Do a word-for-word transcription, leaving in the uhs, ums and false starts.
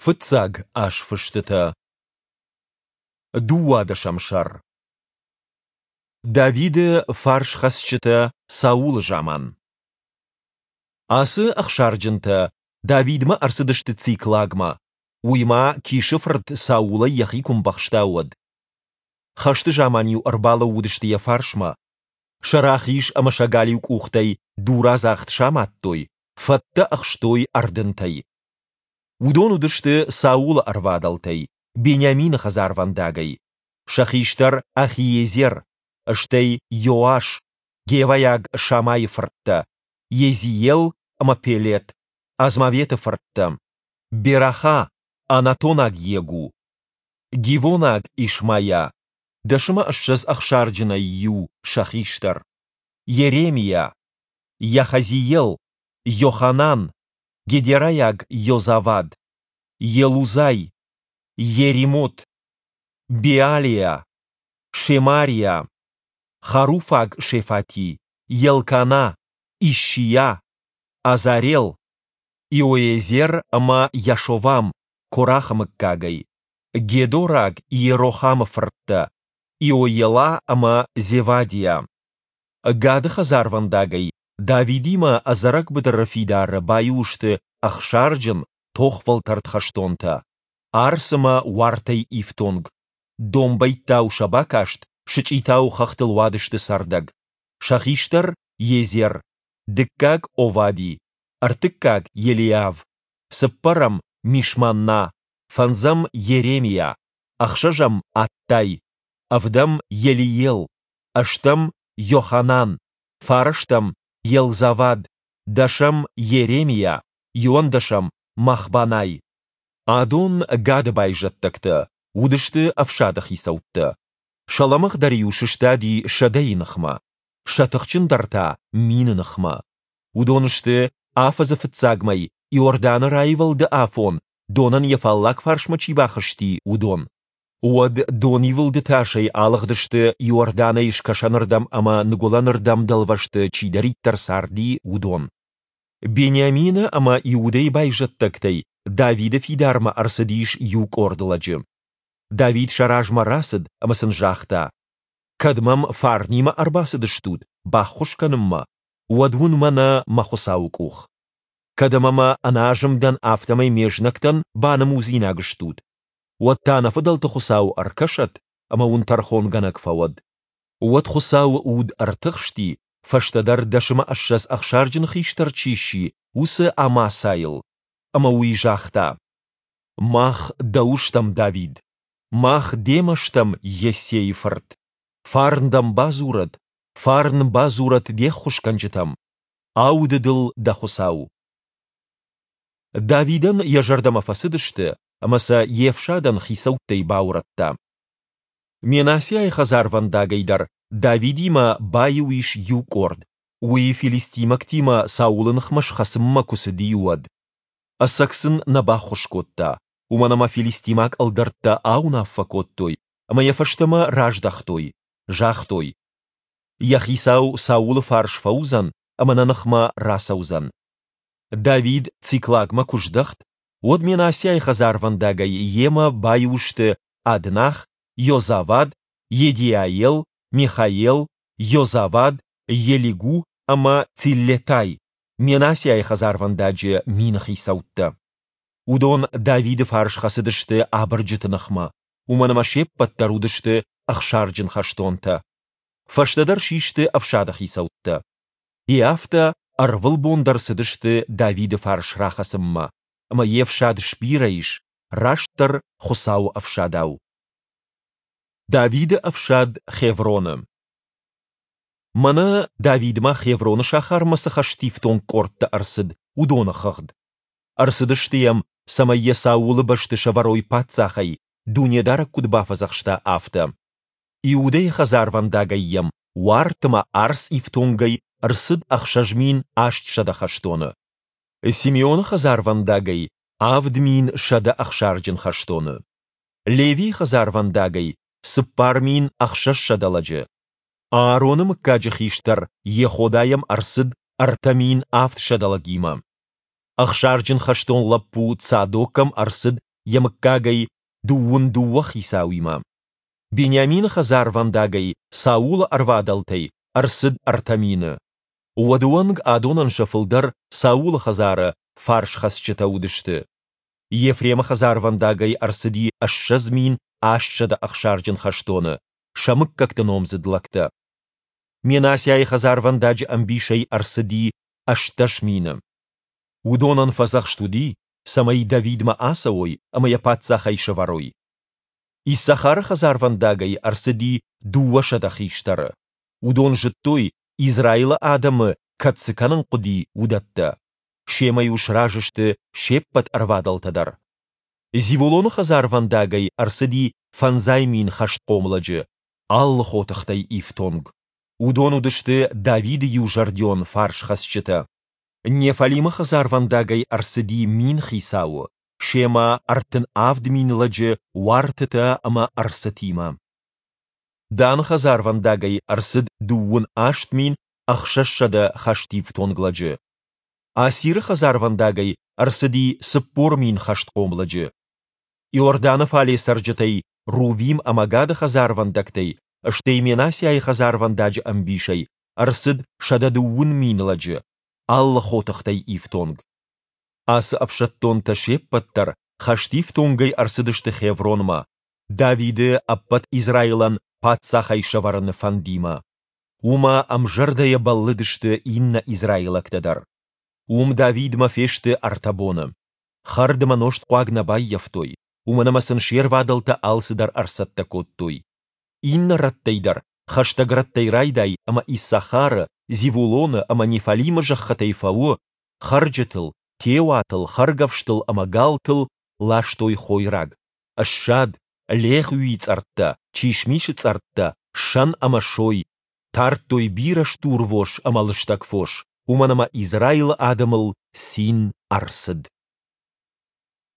Фыцаг аш фыштыта. Дуада шамшар. Давиды фарш хасчыта Саул жаман. Асы ахшарджынта Давидма арсыдышты циклагма. Уйма кишифрт Саула яхи кумбахштауад. Хашты жаманью арбала удышты я фаршма. Шарахиш амашагалью кухтай дуразахт шаматтой. Фатта ахштой ардынтай. Удон удышты Саула арвадалтай. Бенямин хазарвандагай. Шахиштар Ахиезер. Штей Йоаш. Геваяг Шамай фртта. Езиел Амапелет. Азмавета фртта. Бераха Анатонаг егу. Гивонаг Ишмая. Дашма ашшаз ахшарджина ю Шахиштар. Еремия. Яхазиел. Йоханан. Гедераяг Йозавад. Елузай. Еремот. Беалия. Шемария. Харуфаг Шефати. Елкана. Ишия. Азарел. Иоезер ама Яшовам. Корахам кагай. Гедораг Иерохам фртта. Иоела ама Зевадия. Гады хазарвандагай. Давидима азарак быдарафидар баюшты ахшарджын тохвал тартхаштонта. Арсыма вартай ифтонг. Домбайттау шабакашт, шычитау хахтылвадышты сардаг. Шахиштар Езер. Дыккаг Овади. Артыккаг Елиав. Сыппарам Мишманна. Фанзам Еремия. Ахшажам Аттай. Авдам Елиел. Аштам Йоханан. Фараштам Елзавад. Дашам Еремия. Юандашам Махбанай. Адон гадабай жаттакта. Удышты авшадах исаутта. Шаламах дариюшыштади шадайнахма. Шатахчин дарта миннахма. Удонышты афазафыцагмай. Иордана райвалды афон. Донан ефаллак фаршмачи бахашти удон. Уад дон ивылды ташай алахдышты Иордана ишкашанырдам ама нголанырдам далвашты чидариттар сарди удон. Бениамина ама иудей байжаттактай. Давида фидарма арсадиш юг ордыладжы. Давид шаражма расыд амасын жахта. Кадмам фарнима арбасыдыштуд, бахушканымма. Уадвунмана махусаукух. Кадамама анажымдан автомай межнактан банам узинагыштуд. Уаттана фыдалты хусау аркашат, ама ун тархон ганак фавад. Уат хусау уд артыхшти, фаштадар дашыма ашшас ахшарджын хиштарчищи, усы ама сайыл. Ама уижахта. Мах дауштам Давид. Мах демаштам Есейфарт. Фарндам базурат. Фарн базурат дехушканчытам. Аудыдыл дахусау. Давидан яжардама фасыдышты, амаса Евшадан хисауттай бауратта. Менасяй хазарвандагайдар Давидима байуиш юкорд. Уи филистимактима Саулынхмаш хасымма кусыдиуад. Асаксын набахушкотта. Уманама филистимак алдартта аунаффакоттой. Ама яфаштама раждахтой. Жахтой. Яхисау Саулы фарш фаузан, амананахма расаузан. Давид циклагма куждахт, од менасяй хазарвандагай ема байушты Аднах, Йозавад, Едиаел, Михаел, Йозавад, Елигу, ама Циллетай. Менасяй хазарвандаджы минахисаутта. Удон Давиды фарш хасыдышты абырджытынахма. Уманама шеппаттарудышты ахшарджын хаштонта. Фаштадар шишты авшадах исаутта. И афта арвыл бондар сыдышты Давиды фарш рахасымма. Ама евшад шпираиш, раштар хусау авшадау. Давиды авшад Хеврона. Мана Давидма Хеврона шахармасы хаштифтон кортта арсыд, удона хагд. Арсыдыштыям самайе Саулы башты шаварой патсахай, дунедара кудбафазахшта афта. Иудей хазарвандагайям, уартыма арс ифтонгай, арсыд ахшажмин ашт шада хаштоны. Симеон хазарвандагай, авдмин шада ахшарджын хаштоны. Леви хазарвандагай, сыппармин ахшаш шадаладжы. Аароным каджихиштар, еходаям арсыд артамин афт шадалагима. Ахшарджын хаштон лаппу цадокам арсыд ямыккагай дуун дувах Исауима. Бениамин хазар вандагай Саула арвадалтай, арсыд артамины. Уадуанг адонан шафылдар Саула хазара фарш хасчета удышты. Ефрема хазар вандагай арсыди ашшазмин ашчада ахшарджин хаштоны, шамык как-то номзыдлакта. Менасяй хазар вандаджи амбишей арсыди ашташмина. Удонан фазах штуди, самай Давидма асауй, а моя пацахай шаварой. Иссахара хазар вандагай арсыди дуашада хиштара. Удон життой Израила адамы кацыканын куди удатта. Шемай ушражышты шеппат арвадалтадар. Зивулон хазар вандагай арсыди фанзаймин хашт комладжы. Аллы хотахтай ифтонг. Удон удышты Давиды южардион фарш хасчыта. Нефалима хазар вандагай арсыди мин хисау. Шема артын авд минладжы вартыта ама арсатима. Дан хазар вандагай арсыд дуун ашт мин ахшашада хаштив тонгладжы. Асир хазар вандагай арсыди сыппор мин хашт комладжы. Иорданов али сарджатай Рувим амагада хазар вандагтай, штейменаси ай хазар вандаджы амбишай, арсыд шададуун минладжы. Алла хотахтай ифтонг. Ас авшаттон ташеппаттар хаштив тонгай арсыдышты хевронма. Давиды аппат Израилан патсахай шавараны фандима. Ума амжардая баллыдышты инна Израилактадар. Ум Давидма фешты артабона. Хардыма ношт қуагнабай яфтой. Уманамасын шер вадалта алсыдар арсатта коттой. Инна раттайдар, хаштаграттай райдай, ама Иссахара, Зивулона, ама Нефалима жаххатайфауы, харджатыл, теуатыл, харгавштыл, ама галтыл, лаштой хойраг. Ашшад, лех уиц артта, чишмишец артта, шан ама шой, тартой бира штурвош, ама лыштак фош, уманама Израил адамыл син арсыд.